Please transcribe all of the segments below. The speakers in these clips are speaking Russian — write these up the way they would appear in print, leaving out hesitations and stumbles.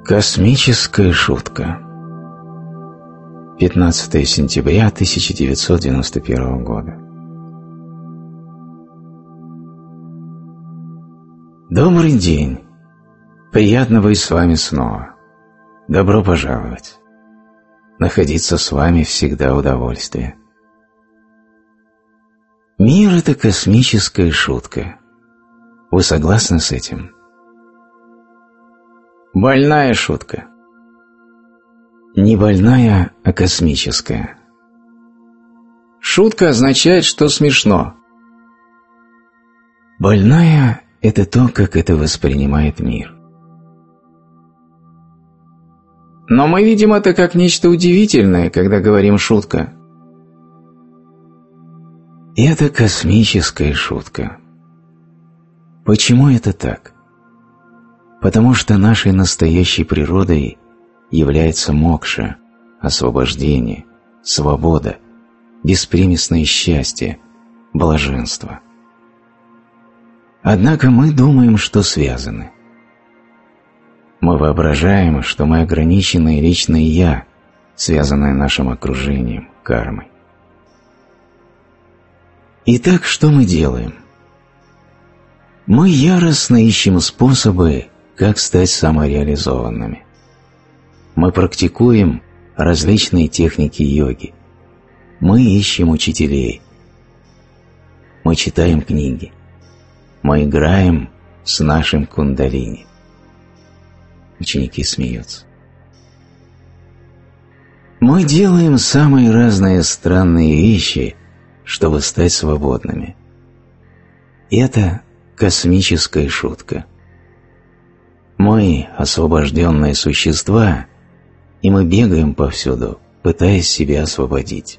Космическая шутка. 15 сентября 1991 года. Добрый день. Приятно быть с вами снова. Добро пожаловать. Находиться с вами всегда удовольствие. Мир – это космическая шутка. Вы согласны с этим? Больная шутка. Не больная, а космическая. Шутка означает, что смешно. Больная – это то, как это воспринимает мир. Но мы видим это как нечто удивительное, когда говорим «шутка». Это космическая шутка. Почему это так? Потому что нашей настоящей природой является мокша, освобождение, свобода, беспримесное счастье, блаженство. Однако мы думаем, что связаны. Мы воображаем, что мы ограниченное личное «я», связанное нашим окружением, кармой. Итак, что мы делаем? Мы яростно ищем способы, как стать самореализованными. Мы практикуем различные техники йоги. Мы ищем учителей. Мы читаем книги. Мы играем с нашим кундалини. Ученики смеются. Мы делаем самые разные странные вещи, чтобы стать свободными. Это космическая шутка. Мы освобожденные существа, и мы бегаем повсюду, пытаясь себя освободить.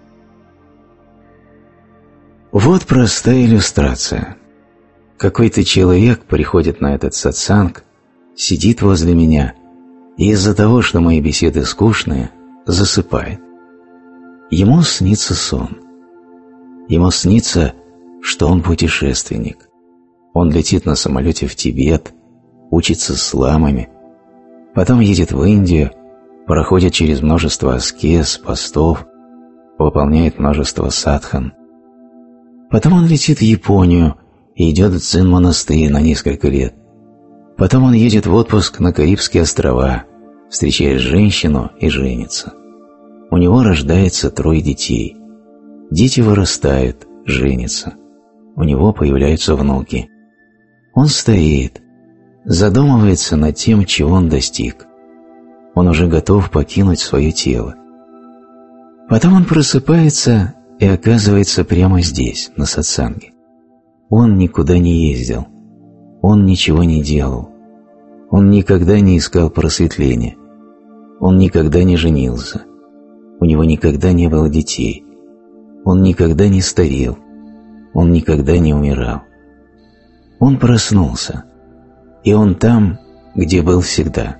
Вот простая иллюстрация. Какой-то человек приходит на этот сатсанг, сидит возле меня, и из-за того, что мои беседы скучные, засыпает. Ему снится сон. Ему снится, что он путешественник. Он летит на самолете в Тибет, учится с ламами, потом едет в Индию, проходит через множество аскез, постов, выполняет множество садхан. Потом он летит в Японию и идет в дзен-монастырь на несколько лет. Потом он едет в отпуск на Карибские острова, встречает женщину и женится. У него рождается 3 детей. Дети вырастают, женятся. У него появляются внуки. Он стареет, задумывается над тем, чего он достиг. Он уже готов покинуть свое тело. Потом он просыпается и оказывается прямо здесь, на сатсанге. Он никуда не ездил. Он ничего не делал. Он никогда не искал просветления. Он никогда не женился. У него никогда не было детей. Он никогда не старел. Он никогда не умирал. Он проснулся, и он там, где был всегда.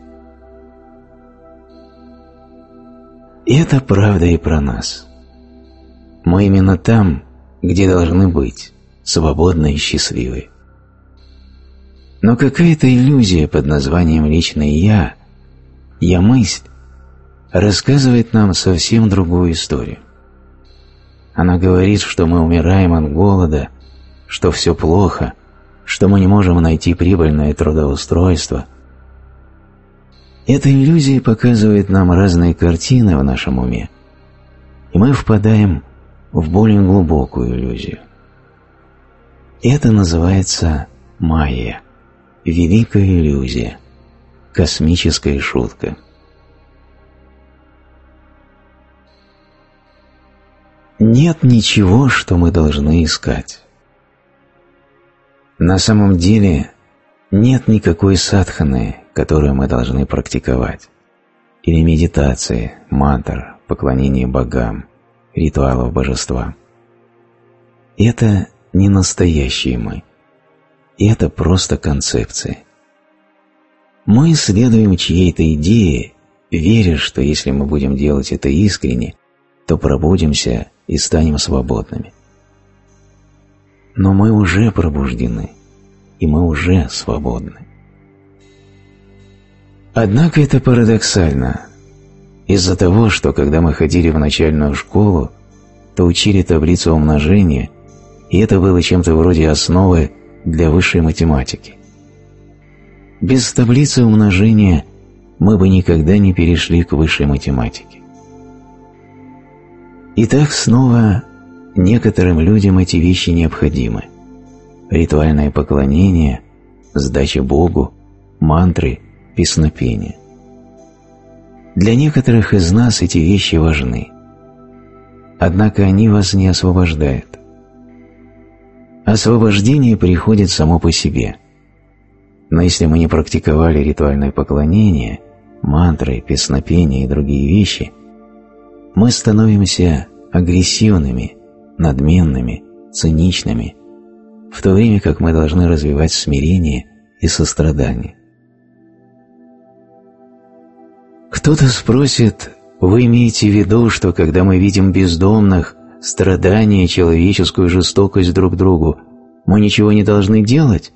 И это правда и про нас. Мы именно там, где должны быть, свободные и счастливые. Но какая-то иллюзия под названием «личное я», «я-мысль», рассказывает нам совсем другую историю. Она говорит, что мы умираем от голода, что все плохо, что мы не можем найти прибыльное трудоустройство. Эта иллюзия показывает нам разные картины в нашем уме, и мы впадаем в более глубокую иллюзию. Это называется майя, великая иллюзия, космическая шутка. Нет ничего, что мы должны искать. На самом деле нет никакой садханы, которую мы должны практиковать, или медитации, мантр, поклонение богам, ритуалов божества. Это не настоящие мы. Это просто концепции. Мы следуем чьей-то идее, веря, что если мы будем делать это искренне, то пробудимся и станем свободными. Но мы уже пробуждены, и мы уже свободны. Однако это парадоксально. Из-за того, что когда мы ходили в начальную школу, то учили таблицу умножения, и это было чем-то вроде основы для высшей математики. Без таблицы умножения мы бы никогда не перешли к высшей математике. Итак, снова некоторым людям эти вещи необходимы. Ритуальное поклонение, сдача Богу, мантры, песнопение. Для некоторых из нас эти вещи важны. Однако они вас не освобождают. Освобождение приходит само по себе. Но если мы не практиковали ритуальное поклонение, мантры, песнопение и другие вещи, мы становимся агрессивными, надменными, циничными, в то время как мы должны развивать смирение и сострадание. Кто-то спросит: вы имеете в виду, что когда мы видим бездомных, страдания, человеческую жестокость друг к другу, мы ничего не должны делать?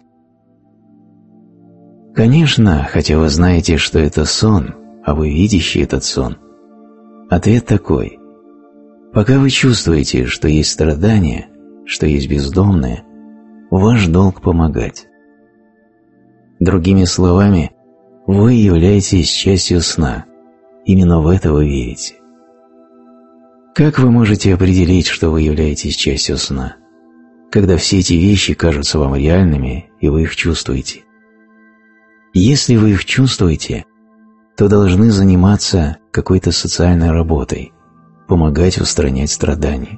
Конечно, хотя вы знаете, что это сон, а вы видящий этот сон. Ответ такой: пока вы чувствуете, что есть страдания, что есть бездомные, ваш долг помогать. Другими словами, вы являетесь частью сна. Именно в это вы верите. Как вы можете определить, что вы являетесь частью сна, когда все эти вещи кажутся вам реальными, и вы их чувствуете? Если вы их чувствуете, то должны заниматься какой-то социальной работой, помогать устранять страдания.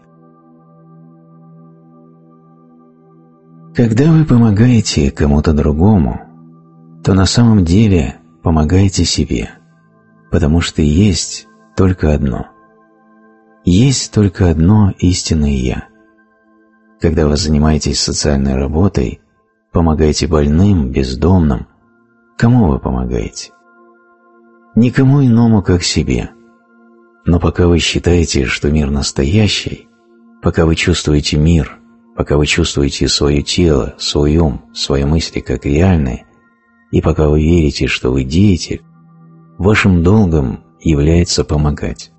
Когда вы помогаете кому-то другому, то на самом деле помогаете себе, потому что есть только одно. Есть только одно истинное «Я». Когда вы занимаетесь социальной работой, помогаете больным, бездомным, кому вы помогаете? Никому иному, как себе. Но пока вы считаете, что мир настоящий, пока вы чувствуете мир, пока вы чувствуете свое тело, свой ум, свои мысли как реальные, и пока вы верите, что вы деятель, вашим долгом является помогать.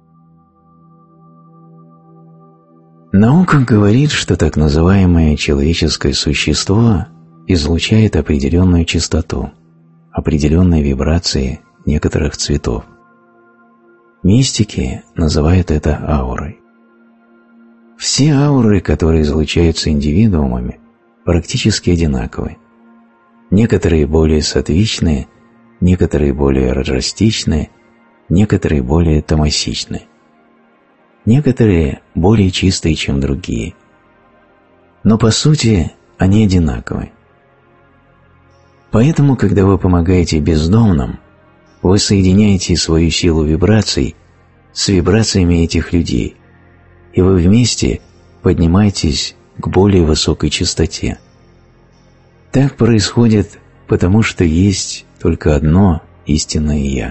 Наука говорит, что так называемое человеческое существо излучает определенную частоту, определенные вибрации некоторых цветов. Мистики называют это аурой. Все ауры, которые излучаются индивидуумами, практически одинаковы. Некоторые более саттвичные, некоторые более раджастичные, некоторые более тамасичные. Некоторые более чистые, чем другие. Но по сути они одинаковы. Поэтому, когда вы помогаете бездомным, вы соединяете свою силу вибраций с вибрациями этих людей, и вы вместе поднимаетесь к более высокой частоте. Так происходит, потому что есть только одно истинное «Я».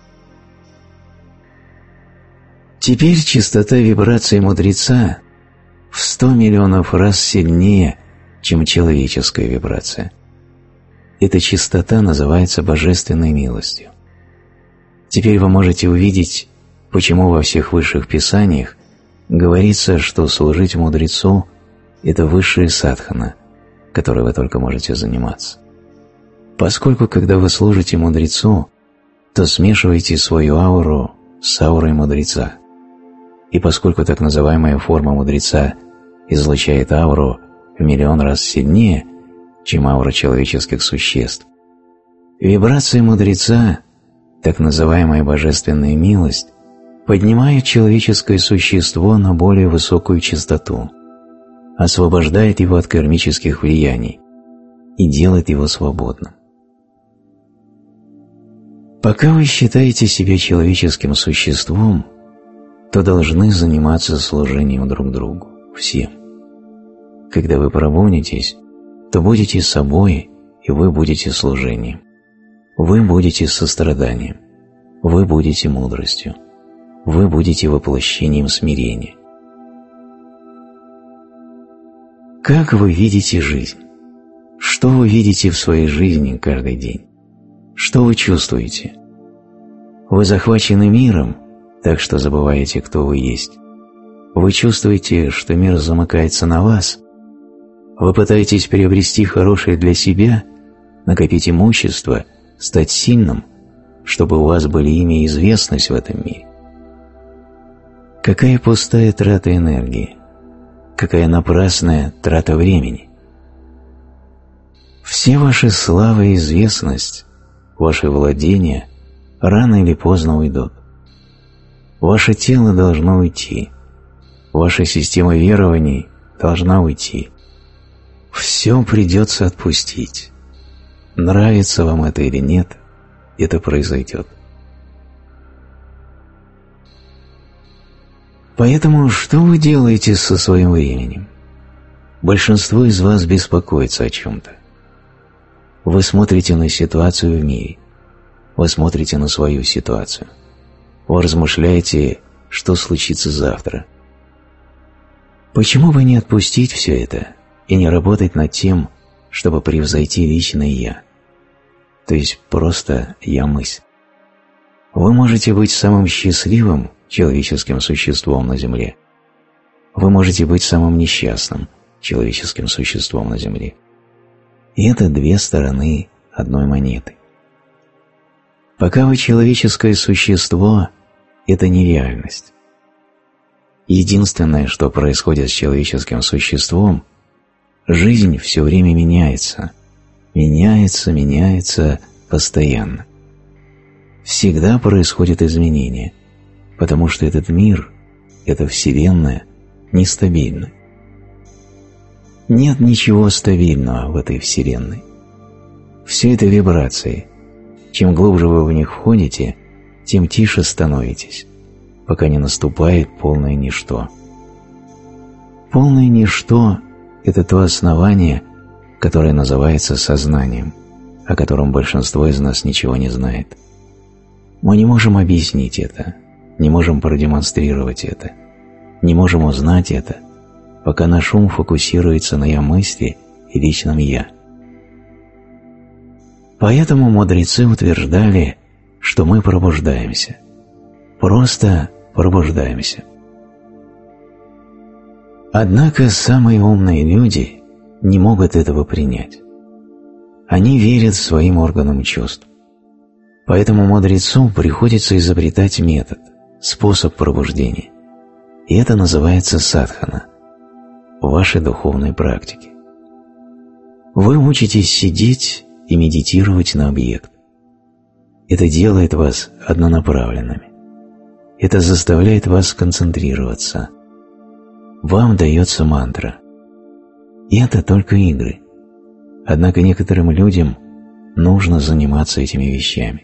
Теперь частота вибраций мудреца в 100 миллионов раз сильнее, чем человеческая вибрация. Эта частота называется божественной милостью. Теперь вы можете увидеть, почему во всех высших писаниях говорится, что служить мудрецу – это высшая садхана, которой вы только можете заниматься. Поскольку, когда вы служите мудрецу, то смешиваете свою ауру с аурой мудреца. И поскольку так называемая форма мудреца излучает ауру в миллион раз сильнее, чем аура человеческих существ, вибрация мудреца, так называемая божественная милость, поднимает человеческое существо на более высокую частоту, освобождает его от кармических влияний и делает его свободным. Пока вы считаете себя человеческим существом, то должны заниматься служением друг другу, всем. Когда вы пробудетесь, то будете собой, и вы будете служением. Вы будете состраданием, вы будете мудростью, вы будете воплощением смирения. Как вы видите жизнь? Что вы видите в своей жизни каждый день? Что вы чувствуете? Вы захвачены миром, так что забываете, кто вы есть. Вы чувствуете, что мир замыкается на вас. Вы пытаетесь приобрести хорошее для себя, накопить имущество, стать сильным, чтобы у вас были имя и известность в этом мире. Какая пустая трата энергии, какая напрасная трата времени. Все ваши слава и известность, ваши владения рано или поздно уйдут. Ваше тело должно уйти, ваша система верований должна уйти. Все придется отпустить. Нравится вам это или нет, это произойдет. Поэтому что вы делаете со своим временем? Большинство из вас беспокоится о чем-то. Вы смотрите на ситуацию в мире. Вы смотрите на свою ситуацию. Вы размышляете, что случится завтра. Почему бы не отпустить все это и не работать над тем, чтобы превзойти личное «я», то есть просто «я-мысль»? Вы можете быть самым счастливым человеческим существом на Земле. Вы можете быть самым несчастным человеческим существом на Земле. И это две стороны одной монеты. Пока вы человеческое существо, это нереальность. Единственное, что происходит с человеческим существом, жизнь все время меняется, меняется постоянно. Всегда происходят изменения, потому что этот мир, эта Вселенная нестабильна. Нет ничего стабильного в этой Вселенной. Все это вибрации. Чем глубже вы в них входите, тем тише становитесь, пока не наступает полное ничто. Полное ничто – это то основание, которое называется сознанием, о котором большинство из нас ничего не знает. Мы не можем объяснить это, не можем продемонстрировать это, не можем узнать это, пока наш ум фокусируется на «я-мысли» и личном «я». Поэтому мудрецы утверждали, что мы пробуждаемся. Просто пробуждаемся. Однако самые умные люди не могут этого принять. Они верят своим органам чувств. Поэтому мудрецу приходится изобретать метод, способ пробуждения. И это называется садхана в вашей духовной практике. Вы учитесь сидеть и медитировать на объект. Это делает вас однонаправленными. Это заставляет вас концентрироваться. Вам дается мантра. И это только игры. Однако некоторым людям нужно заниматься этими вещами.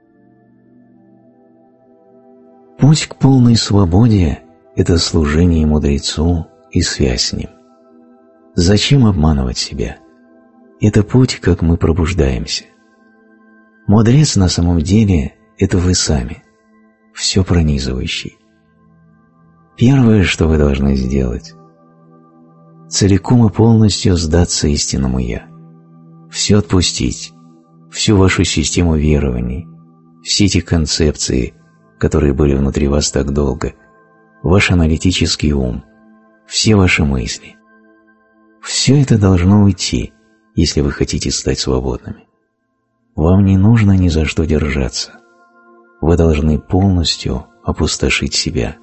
Путь к полной свободе – это служение мудрецу и связь с ним. Зачем обманывать себя? Это путь, как мы пробуждаемся. Мудрец на самом деле – это вы сами, все пронизывающий. Первое, что вы должны сделать – целиком и полностью сдаться истинному «Я», все отпустить, всю вашу систему верований, все эти концепции, которые были внутри вас так долго, ваш аналитический ум, все ваши мысли. Все это должно уйти, если вы хотите стать свободными. Вам не нужно ни за что держаться. Вы должны полностью опустошить себя.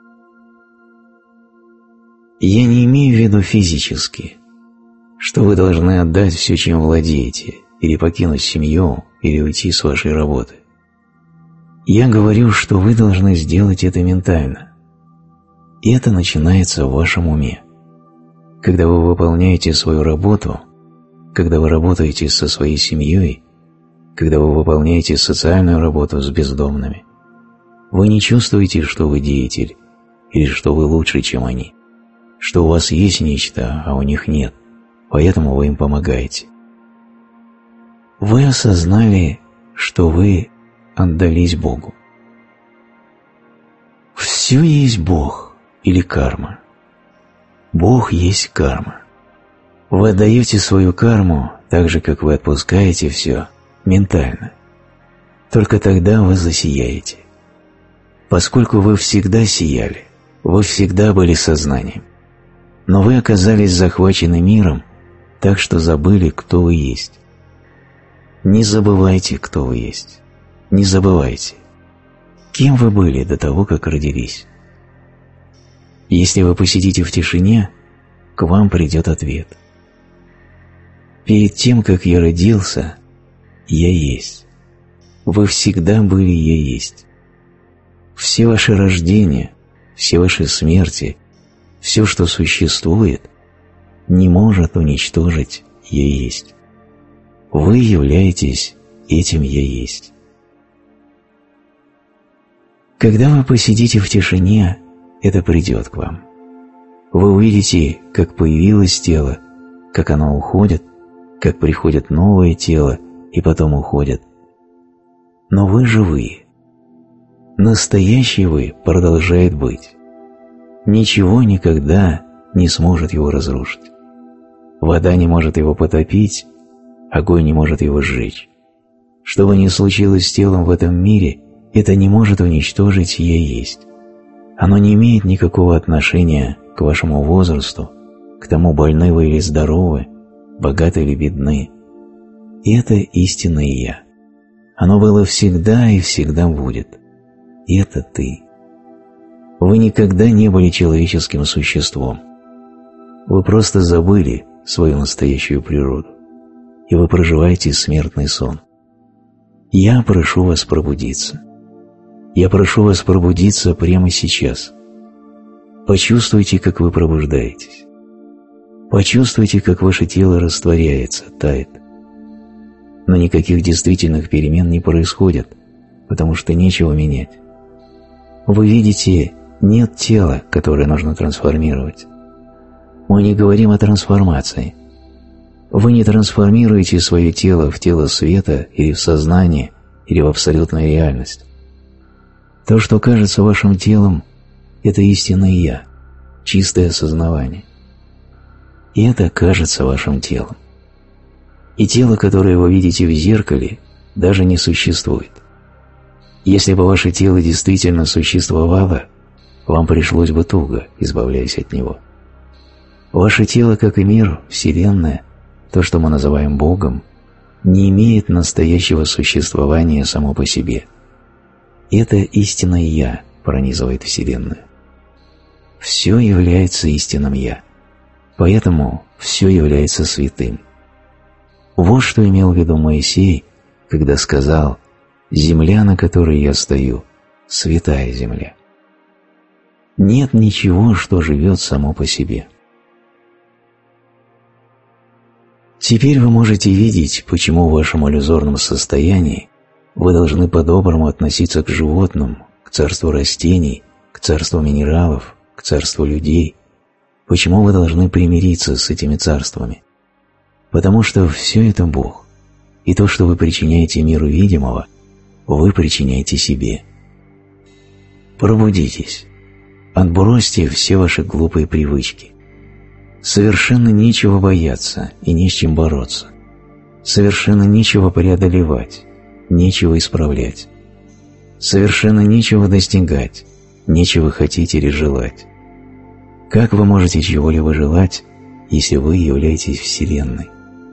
Я не имею в виду физически, что вы должны отдать все, чем владеете, или покинуть семью, или уйти с вашей работы. Я говорю, что вы должны сделать это ментально. И это начинается в вашем уме. Когда вы выполняете свою работу, когда вы работаете со своей семьей, когда вы выполняете социальную работу с бездомными, вы не чувствуете, что вы деятель, или что вы лучше, чем они, что у вас есть нечто, а у них нет, поэтому вы им помогаете. Вы осознали, что вы отдались Богу. Все есть Бог или карма. Бог есть карма. Вы отдаете свою карму так же, как вы отпускаете все ментально. только тогда вы засияете. Поскольку вы всегда сияли, вы всегда были сознанием, но вы оказались захвачены миром, так что забыли, кто вы есть. Не забывайте, кто вы есть. Не забывайте, кем вы были до того, как родились. Если вы посидите в тишине, к вам придет ответ. Перед тем, как я родился, я есть. Вы всегда были я есть. Все ваши рождения, все ваши смерти, все, что существует, не может уничтожить я есть. Вы являетесь этим я есть. Когда вы посидите в тишине, это придет к вам. Вы увидите, как появилось тело, как оно уходит, как приходит новое тело и потом уходит. Но вы живые. Настоящий вы продолжает быть. Ничего никогда не сможет его разрушить. Вода не может его потопить, огонь не может его сжечь. Что бы ни случилось с телом в этом мире, это не может уничтожить «Я есть». Оно не имеет никакого отношения к вашему возрасту, к тому, больны вы или здоровы, богаты или бедны. И это истинное «Я». Оно было всегда и всегда будет. И это ты. Вы никогда не были человеческим существом. Вы просто забыли свою настоящую природу, и вы проживаете смертный сон. Я прошу вас пробудиться. Я прошу вас пробудиться прямо сейчас. Почувствуйте, как вы пробуждаетесь. Почувствуйте, как ваше тело растворяется, тает. Но никаких действительных перемен не происходит, потому что нечего менять. Вы видите, нет тела, которое нужно трансформировать. Мы не говорим о трансформации. Вы не трансформируете свое тело в тело света или в сознание, или в абсолютную реальность. То, что кажется вашим телом, это истинное «Я», чистое осознавание. И это кажется вашим телом. И тело, которое вы видите в зеркале, даже не существует. Если бы ваше тело действительно существовало, вам пришлось бы туго, избавляясь от него. Ваше тело, как и мир, Вселенная, то, что мы называем Богом, не имеет настоящего существования само по себе. Это истинное «Я» пронизывает Вселенную. Все является истинным «Я», поэтому все является святым. Вот что имел в виду Моисей, когда сказал: «Земля, на которой я стою, святая земля». Нет ничего, что живет само по себе. Теперь вы можете видеть, почему в вашем иллюзорном состоянии вы должны по-доброму относиться к животным, к царству растений, к царству минералов, к царству людей, почему вы должны примириться с этими царствами. Потому что все это Бог, и то, что вы причиняете миру видимого, вы причиняете себе. Пробудитесь, отбросьте все ваши глупые привычки. Совершенно нечего бояться и не с чем бороться. Совершенно нечего преодолевать, нечего исправлять. Совершенно нечего достигать, нечего хотеть или желать. Как вы можете чего-либо желать, если вы являетесь Вселенной?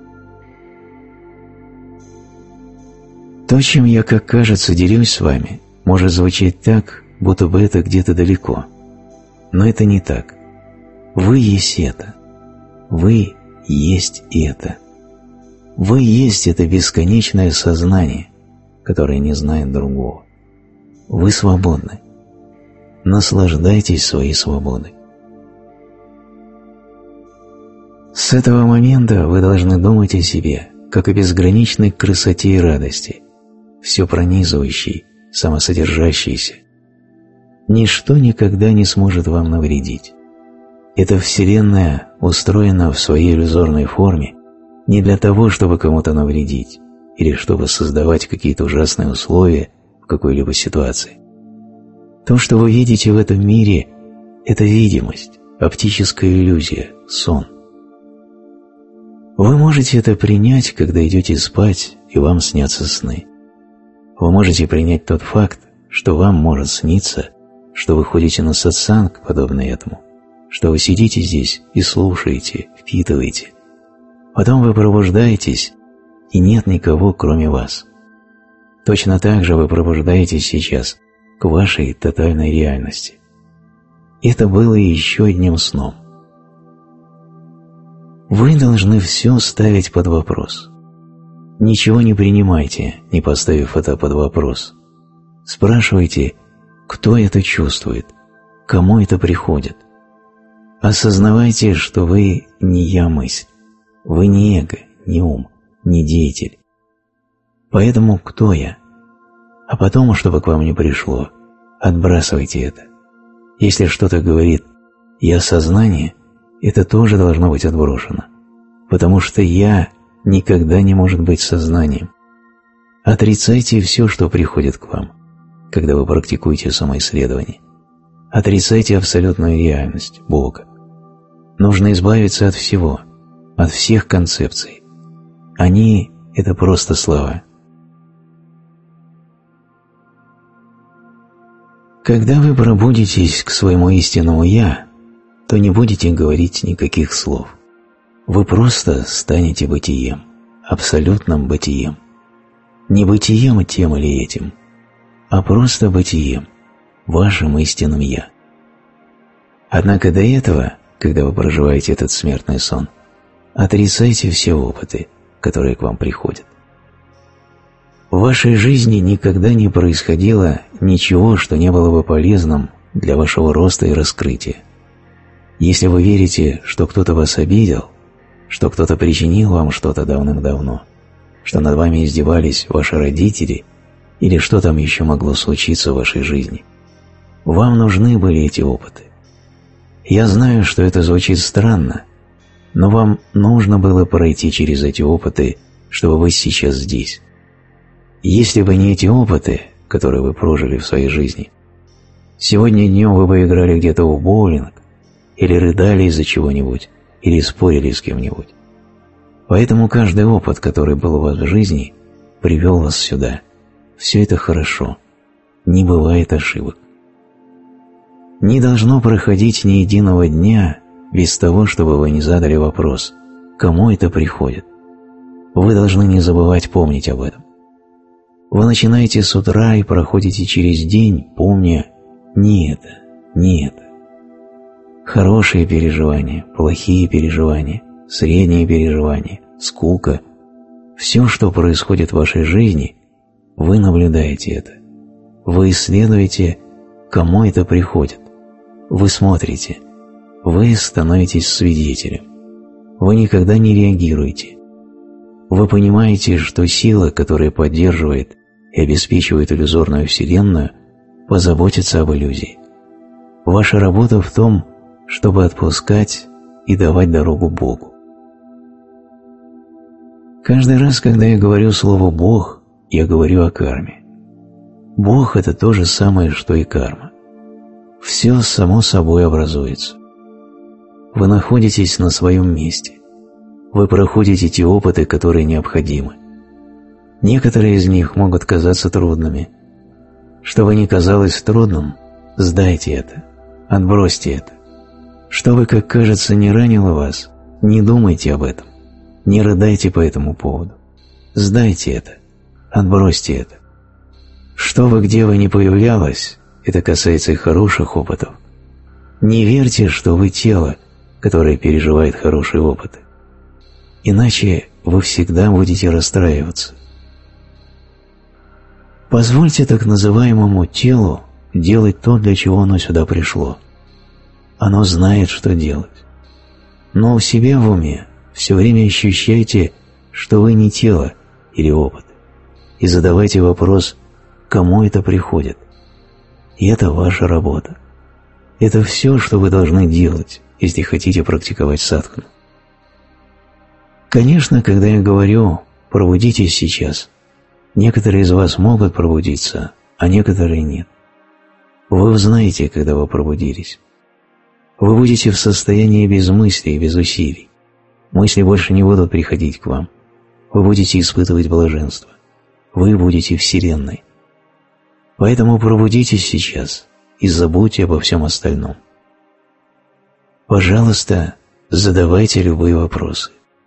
То, чем я, как кажется, делюсь с вами, может звучать так, будто бы это где-то далеко. Но это не так. Вы есть это. Вы есть это. Вы есть это бесконечное сознание, которое не знает другого. Вы свободны. Наслаждайтесь своей свободой. С этого момента вы должны думать о себе, как о безграничной красоте и радости, все пронизывающей, самосодержащейся. Ничто никогда не сможет вам навредить. Эта Вселенная устроена в своей иллюзорной форме не для того, чтобы кому-то навредить или чтобы создавать какие-то ужасные условия в какой-либо ситуации. То, что вы видите в этом мире, это видимость, оптическая иллюзия, сон. Вы можете это принять, когда идете спать и вам снятся сны. Вы можете принять тот факт, что вам может сниться, что вы ходите на сатсанг, подобный этому, что вы сидите здесь и слушаете, впитываете. Потом вы пробуждаетесь, и нет никого, кроме вас. Точно так же вы пробуждаетесь сейчас к вашей тотальной реальности. Это было еще одним сном. Вы должны все ставить под вопрос. Ничего не принимайте, не поставив это под вопрос. Спрашивайте, кто это чувствует, кому это приходит. Осознавайте, что вы не я-мысль, вы не эго, не ум, не деятель. Поэтому кто я? А потом, чтобы к вам не пришло, отбрасывайте это. Если что-то говорит «я сознание», это тоже должно быть отброшено, потому что «я» никогда не может быть сознанием. Отрицайте все, что приходит к вам, когда вы практикуете самоисследование. Отрицайте абсолютную реальность, Бога. Нужно избавиться от всего, от всех концепций. Они – это просто слова. Когда вы пробудитесь к своему истинному «Я», то не будете говорить никаких слов. Вы просто станете бытием, абсолютным бытием. Не бытием тем или этим, а просто бытием, вашим истинным «Я». Однако до этого, когда вы проживаете этот смертный сон, отрицайте все опыты, которые к вам приходят. В вашей жизни никогда не происходило ничего, что не было бы полезным для вашего роста и раскрытия. Если вы верите, что кто-то вас обидел, что кто-то причинил вам что-то давным-давно, что над вами издевались ваши родители или что там еще могло случиться в вашей жизни, вам нужны были эти опыты. Я знаю, что это звучит странно, но вам нужно было пройти через эти опыты, чтобы быть сейчас здесь. Если бы не эти опыты, которые вы прожили в своей жизни, сегодня днем вы бы играли где-то в боулинг, или рыдали из-за чего-нибудь, или спорили с кем-нибудь. Поэтому каждый опыт, который был у вас в жизни, привел вас сюда. Все это хорошо. Не бывает ошибок. Не должно проходить ни единого дня без того, чтобы вы не задали вопрос, кому это приходит. Вы должны не забывать помнить об этом. Вы начинаете с утра и проходите через день, помня не это, не это. Хорошие переживания, плохие переживания, средние переживания, скука – все, что происходит в вашей жизни, вы наблюдаете это. Вы исследуете, кому это приходит. Вы смотрите. Вы становитесь свидетелем. Вы никогда не реагируете. Вы понимаете, что сила, которая поддерживает и обеспечивает иллюзорную вселенную, позаботится об иллюзии. Ваша работа в том, чтобы отпускать и давать дорогу Богу. Каждый раз, когда я говорю слово «Бог», я говорю о карме. Бог – это то же самое, что и карма. Все само собой образуется. Вы находитесь на своем месте. Вы проходите те опыты, которые необходимы. Некоторые из них могут казаться трудными. Что ни казалось трудным, сдайте это, отбросьте это. Что бы, как кажется, не ранило вас, не думайте об этом, не рыдайте по этому поводу. Сдайте это, отбросьте это. Что бы, где бы ни появлялось, это касается и хороших опытов. Не верьте, что вы тело, которое переживает хорошие опыты. Иначе вы всегда будете расстраиваться. Позвольте так называемому телу делать то, для чего оно сюда пришло. Оно знает, что делать. Но у себя в уме все время ощущайте, что вы не тело или опыт, и задавайте вопрос, кому это приходит. И это ваша работа. Это все, что вы должны делать, если хотите практиковать садхану. Конечно, когда я говорю «пробудитесь сейчас», некоторые из вас могут пробудиться, а некоторые нет. Вы узнаете, когда вы пробудились. Вы будете в состоянии без мыслей, без усилий. Мысли больше не будут приходить к вам. Вы будете испытывать блаженство. вы будете Вселенной. Поэтому пробудитесь сейчас и забудьте обо всем остальном. Пожалуйста, задавайте любые вопросы.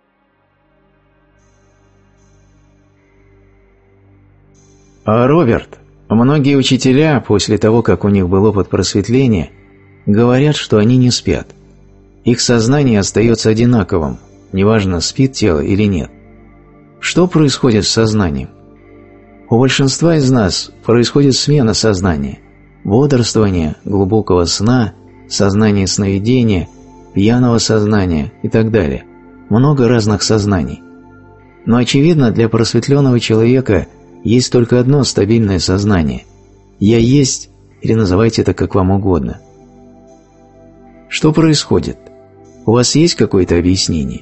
Роберт, многие учителя, после того, как у них был опыт просветления, говорят, что они не спят. Их сознание остается одинаковым, неважно, спит тело или нет. Что происходит с сознанием? У большинства из нас происходит смена сознания, бодрствование, глубокого сна, сознание сновидения, пьяного сознания и так далее. Много разных сознаний. Но очевидно, для просветленного человека есть только одно стабильное сознание. «Я есть» или называйте это как вам угодно. Что происходит? У вас есть какое-то объяснение?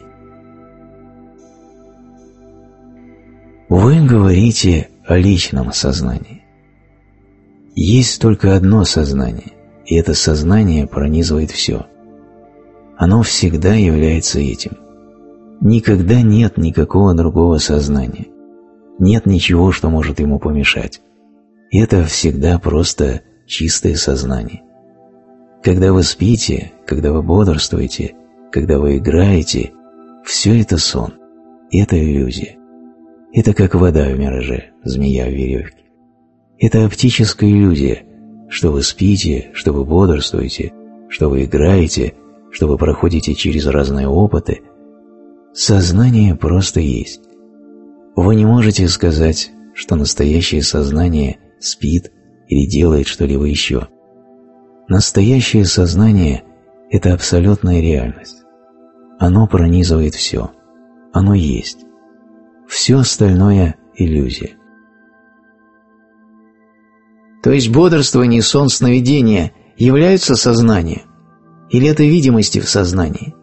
Вы говорите о личном сознании. Есть только одно сознание, и это сознание пронизывает все. Оно всегда является этим. Никогда нет никакого другого сознания. Нет ничего, что может ему помешать. Это всегда просто чистое сознание. Когда вы спите, когда вы бодрствуете, когда вы играете, все это сон, это иллюзия. Это как вода в мираже, змея в веревке. Это оптическая иллюзия, что вы спите, что вы бодрствуете, что вы играете, что вы проходите через разные опыты. Сознание просто есть. Вы не можете сказать, что настоящее сознание спит или делает что-либо еще. Настоящее сознание – это абсолютная реальность. Оно пронизывает все. Оно есть. Все остальное – иллюзия. То есть бодрствование, сон, сновидение являются сознанием? Или это видимости в сознании?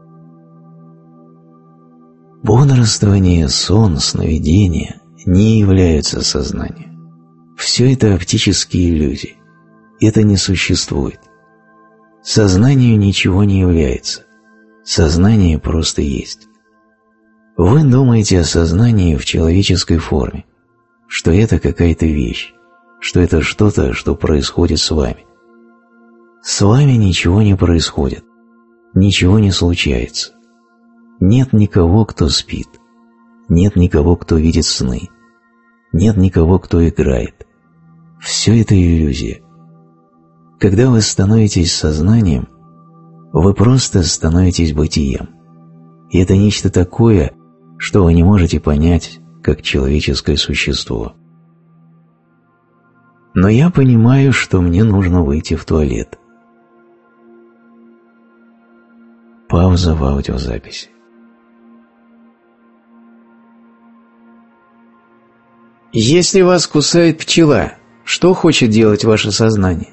Бодрствование, сон, сновидение не являются сознанием. Все это оптические иллюзии. Это не существует. Сознанию ничего не является. Сознание просто есть. Вы думаете о сознании в человеческой форме, что это какая-то вещь, что это что-то, что происходит с вами. С вами ничего не происходит, ничего не случается. Нет никого, кто спит, нет никого, кто видит сны, нет никого, кто играет. Все это иллюзия. Когда вы становитесь сознанием, вы просто становитесь бытием. И это нечто такое, что вы не можете понять, как человеческое существо. Но я понимаю, что мне нужно выйти в туалет. Пауза в аудиозаписи. Если вас кусает пчела, что хочет делать ваше сознание?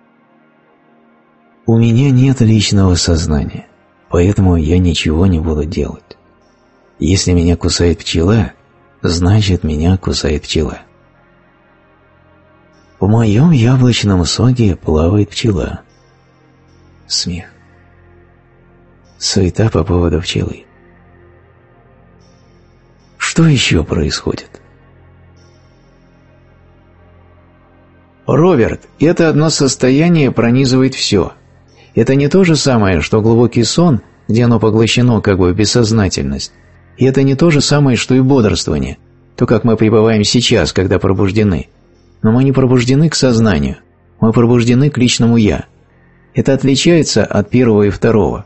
У меня нет личного сознания, поэтому я ничего не буду делать. Если меня кусает пчела, значит меня кусает пчела. В моем яблочном соке плавает пчела. Смех. Суета по поводу пчелы. Что еще происходит? Роберт, это одно состояние пронизывает все. Это не то же самое, что глубокий сон, где оно поглощено как бы в бессознательность. И это не то же самое, что и бодрствование, то, как мы пребываем сейчас, когда пробуждены. Но мы не пробуждены к сознанию, мы пробуждены к личному «я». Это отличается от первого и второго.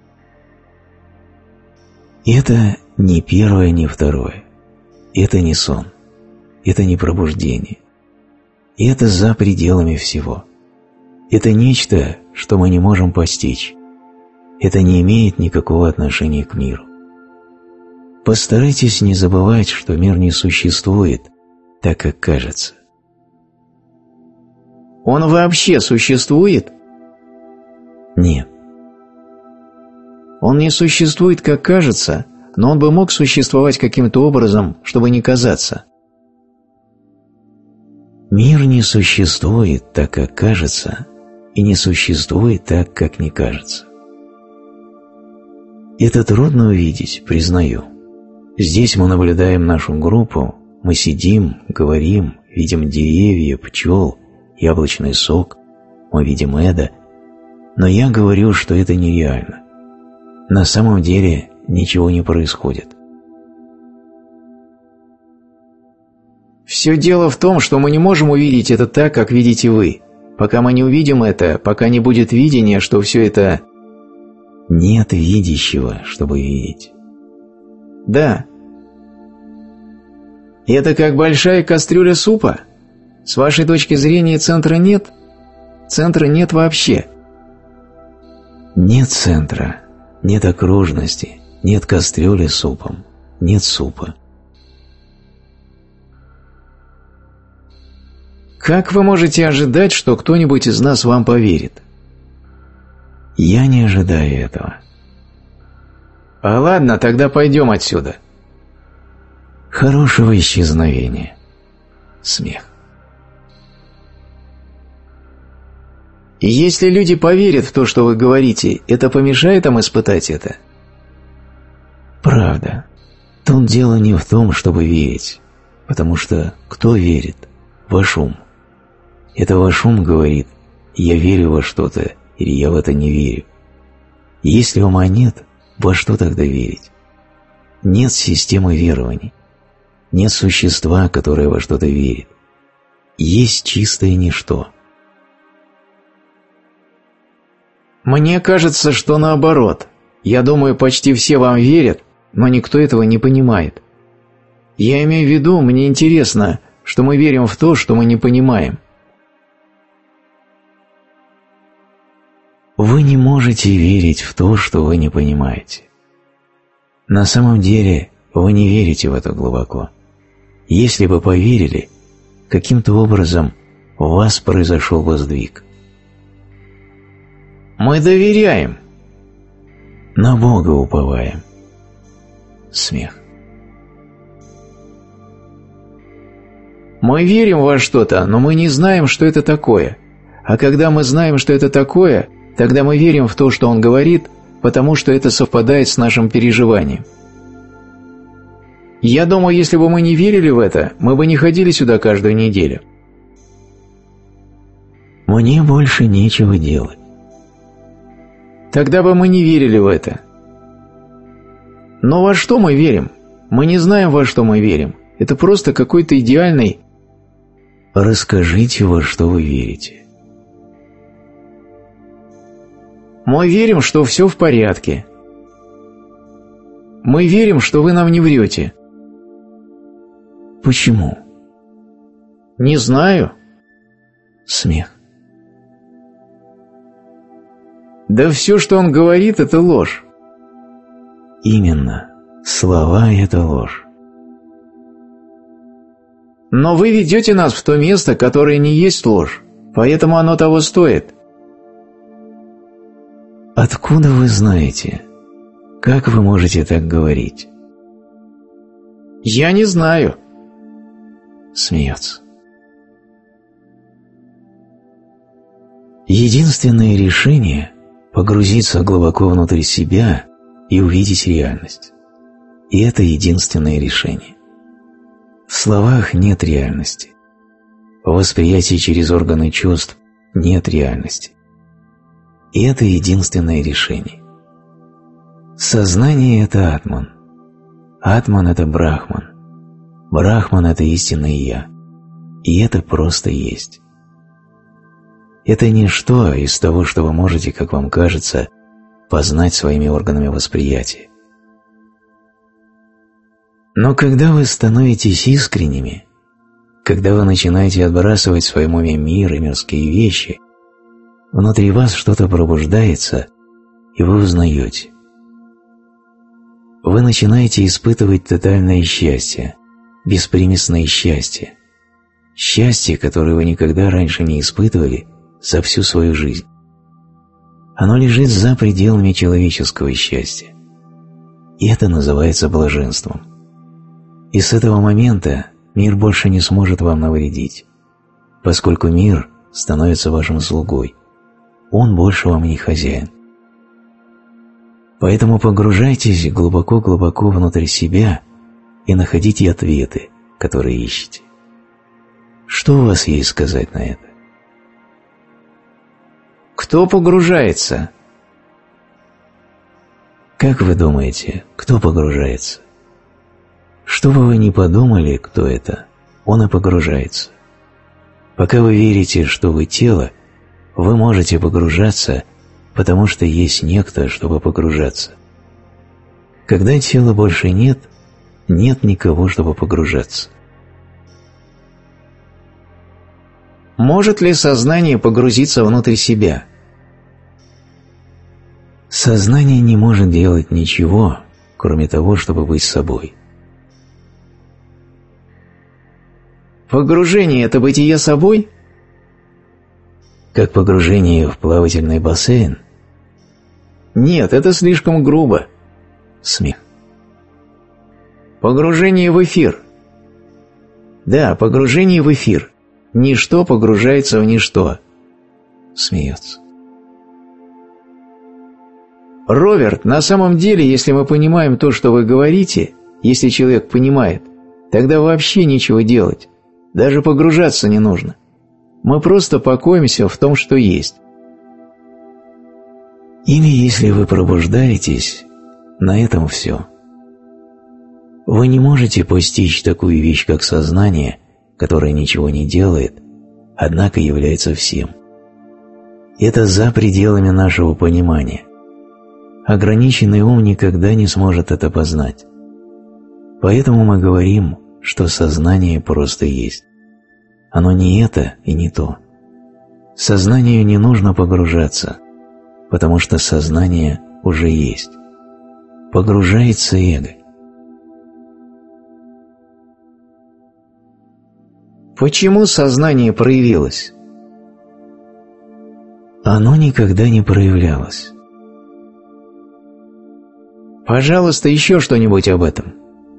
Это не первое, не второе. Это не сон. Это не пробуждение. И это за пределами всего. Это нечто, что мы не можем постичь. Это не имеет никакого отношения к миру. Постарайтесь не забывать, что мир не существует так, как кажется. Он вообще существует? Нет. Он не существует, как кажется, но он бы мог существовать каким-то образом, чтобы не казаться. Мир не существует так, как кажется, и не существует так, как не кажется. Это трудно увидеть, признаю. Здесь мы наблюдаем нашу группу, Мы сидим, говорим, видим деревья, пчел, яблочный сок, мы видим Эда, но я говорю, что это нереально. На самом деле ничего не происходит. Все дело в том, что мы не можем увидеть это так, как видите вы. Пока мы не увидим это, пока не будет видения, что все это... Нет видящего, чтобы видеть. Да. И это как большая кастрюля супа? С вашей точки зрения центра нет? Центра нет вообще. Нет центра, нет окружности, нет кастрюли с супом, нет супа. Как вы можете ожидать, что кто-нибудь из нас вам поверит? Я не ожидаю этого. А ладно, тогда пойдем отсюда. Хорошего исчезновения. Смех. И если люди поверят в то, что вы говорите, это помешает им испытать это? Правда. Тут дело не в том, чтобы верить, потому что кто верит? Ваш ум. Это ваш ум говорит: я верю во что-то или я в это не верю. Если ума нет, во что тогда верить? Нет системы верований. Нет существа, которое во что-то верит. Есть чистое ничто. Мне кажется, что наоборот. Я думаю, почти все вам верят, но никто этого не понимает. Я имею в виду, мне интересно, что мы верим в то, что мы не понимаем. Вы не можете верить в то, что вы не понимаете. На самом деле, вы не верите в это глубоко. Если бы поверили, каким-то образом у вас произошел бы сдвиг. Мы доверяем. На Бога уповаем. Смех. Мы верим во что-то, но мы не знаем, что это такое. А когда мы знаем, что это такое, тогда мы верим в то, что он говорит, потому что это совпадает с нашим переживанием. Я думаю, если бы мы не верили в это, мы бы не ходили сюда каждую неделю. Мне больше нечего делать. Тогда бы мы не верили в это. Но во что мы верим? Мы не знаем, во что мы верим. Это просто какой-то идеальный... Расскажите, во что вы верите. Мы верим, что все в порядке. Мы верим, что вы нам не врете. Почему? Не знаю. Смех. Да все, что он говорит, это ложь. Именно. Слова – это ложь. Но вы ведете нас в то место, которое не есть ложь, поэтому оно того стоит. Откуда вы знаете? Как вы можете так говорить? Я не знаю. Смеется. Единственное решение – погрузиться глубоко внутрь себя и увидеть реальность. И это единственное решение. В словах нет реальности. В восприятии через органы чувств нет реальности. И это единственное решение. Сознание – это Атман. Атман – это Брахман. Брахман – это истинное Я. И это просто есть. Это ничто из того, что вы можете, как вам кажется, познать своими органами восприятия. Но когда вы становитесь искренними, когда вы начинаете отбрасывать в своем уме мир и мирские вещи, внутри вас что-то пробуждается, и вы узнаете. Вы начинаете испытывать тотальное счастье, беспримесное счастье. Счастье, которое вы никогда раньше не испытывали за всю свою жизнь. Оно лежит за пределами человеческого счастья. И это называется блаженством. И с этого момента мир больше не сможет вам навредить, поскольку мир становится вашим слугой. Он больше вам не хозяин. Поэтому погружайтесь глубоко-глубоко внутрь себя и находите ответы, который ищете? Что у вас есть сказать на это? Кто погружается? Как вы думаете, кто погружается? Что бы вы ни подумали, кто это, он и погружается. Пока вы верите, что вы тело, вы можете погружаться, потому что есть некто, чтобы погружаться. Когда тела больше нет, нет никого, чтобы погружаться. Может ли сознание погрузиться внутрь себя? Сознание не может делать ничего, кроме того, чтобы быть собой. Погружение – это бытие собой? Как погружение в плавательный бассейн? Нет, это слишком грубо. Смех. Погружение в эфир. Да, погружение в эфир. Ничто погружается в ничто. Смеется. Роберт, на самом деле, если мы понимаем то, что вы говорите, если человек понимает, тогда вообще ничего делать. Даже погружаться не нужно. Мы просто покоимся в том, что есть. Или если вы пробуждаетесь, на этом все. Вы не можете постичь такую вещь, как сознание, которое ничего не делает, однако является всем. Это за пределами нашего понимания. Ограниченный ум никогда не сможет это познать. Поэтому мы говорим, что сознание просто есть. Оно не это и не то. Сознанию не нужно погружаться, потому что сознание уже есть. Погружается эго. Почему сознание проявилось? Оно никогда не проявлялось. Пожалуйста, еще что-нибудь об этом.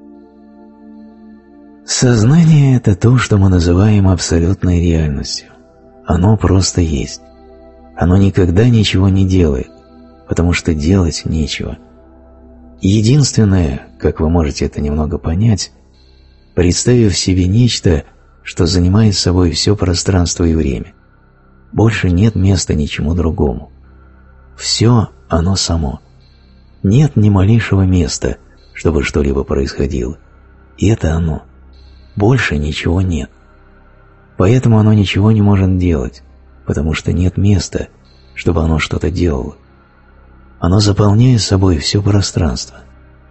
Сознание – это то, что мы называем абсолютной реальностью. Оно просто есть. Оно никогда ничего не делает, потому что делать нечего. Единственное, как вы можете это немного понять, представив себе нечто, что занимает собой все пространство и время. Больше нет места ничему другому. Все оно само. Нет ни малейшего места, чтобы что-либо происходило. И это оно. Больше ничего нет. Поэтому оно ничего не может делать, потому что нет места, чтобы оно что-то делало. Оно заполняет собой все пространство.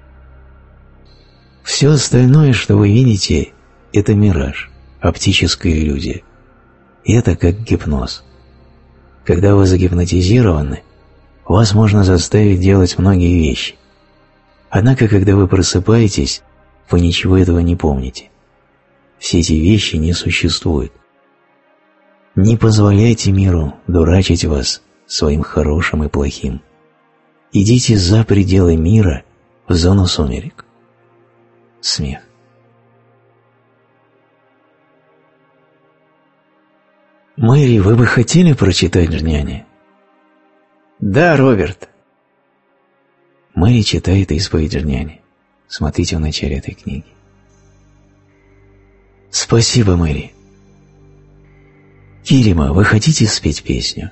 Все остальное, что вы видите, это мираж, оптическая иллюзия. И это как гипноз. Когда вы загипнотизированы, вас можно заставить делать многие вещи. Однако, когда вы просыпаетесь, вы ничего этого не помните. Все эти вещи не существуют. Не позволяйте миру дурачить вас своим хорошим и плохим. Идите за пределы мира в зону сумерек. Смех. Мэри, вы бы хотели прочитать Джняни? Да, Роберт. Мэри читает исповедь Джняни. Смотрите в начале этой книги. Спасибо, Мэри. Кирима, вы хотите спеть песню?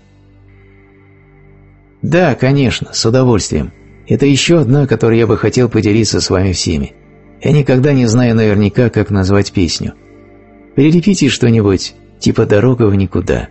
Да, конечно, с удовольствием. Это еще одна, которой я бы хотел поделиться с вами всеми. Я никогда не знаю наверняка, как назвать песню. Перелепите что-нибудь типа «Дорога в никуда».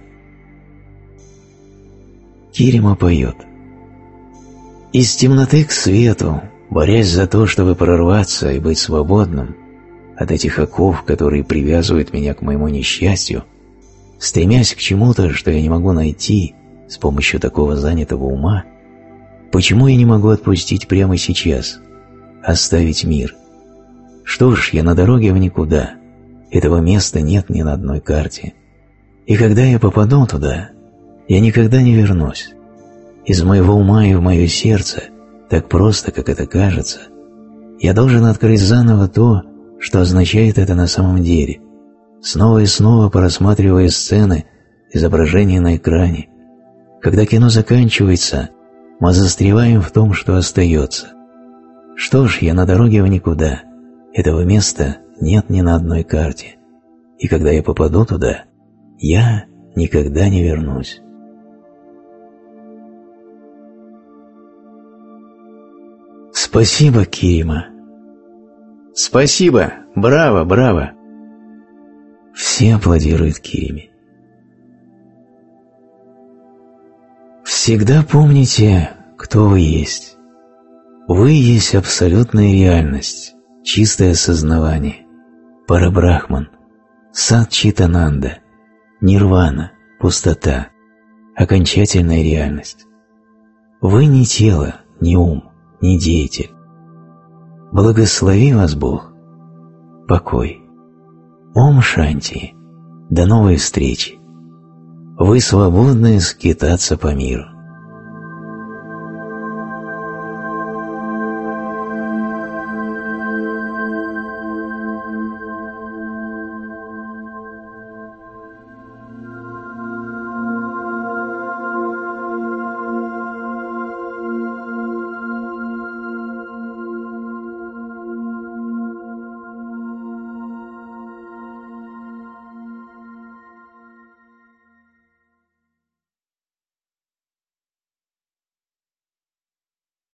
Кирима поет. Из темноты к свету, борясь за то, чтобы прорваться и быть свободным, от этих оков, которые привязывают меня к моему несчастью, стремясь к чему-то, что я не могу найти с помощью такого занятого ума, почему я не могу отпустить прямо сейчас, оставить мир? Что ж, я на дороге в никуда, этого места нет ни на одной карте. И когда я попаду туда, я никогда не вернусь. Из моего ума и в мое сердце, так просто, как это кажется, я должен открыть заново то, что означает это на самом деле, снова и снова просматривая сцены, изображения на экране. Когда кино заканчивается, мы застреваем в том, что остается. Что ж, я на дороге в никуда, этого места нет ни на одной карте, и когда я попаду туда, я никогда не вернусь. Спасибо, Кирима. Спасибо, браво, браво. Все аплодируют Кириме. Всегда помните, кто вы есть. Вы есть абсолютная реальность, чистое осознавание, Парабрахман, Сат Читананда, Нирвана, пустота, окончательная реальность. Вы не тело, не ум, не деятель. Благослови вас Бог. Покой. Ом Шанти. До новой встречи. Вы свободны скитаться по миру.